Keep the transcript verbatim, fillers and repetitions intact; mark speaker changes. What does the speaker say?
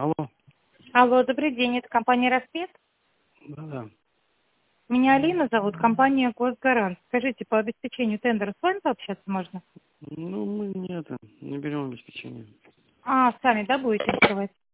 Speaker 1: Алло.
Speaker 2: Алло, добрый день, это компания «Рассвет»?
Speaker 1: Да-да.
Speaker 2: Меня Алина зовут, компания «Госгарант». Скажите, по обеспечению тендера с вами пообщаться можно?
Speaker 1: Ну, мы не это, не берем обеспечение.
Speaker 2: А, сами, да, будете открывать?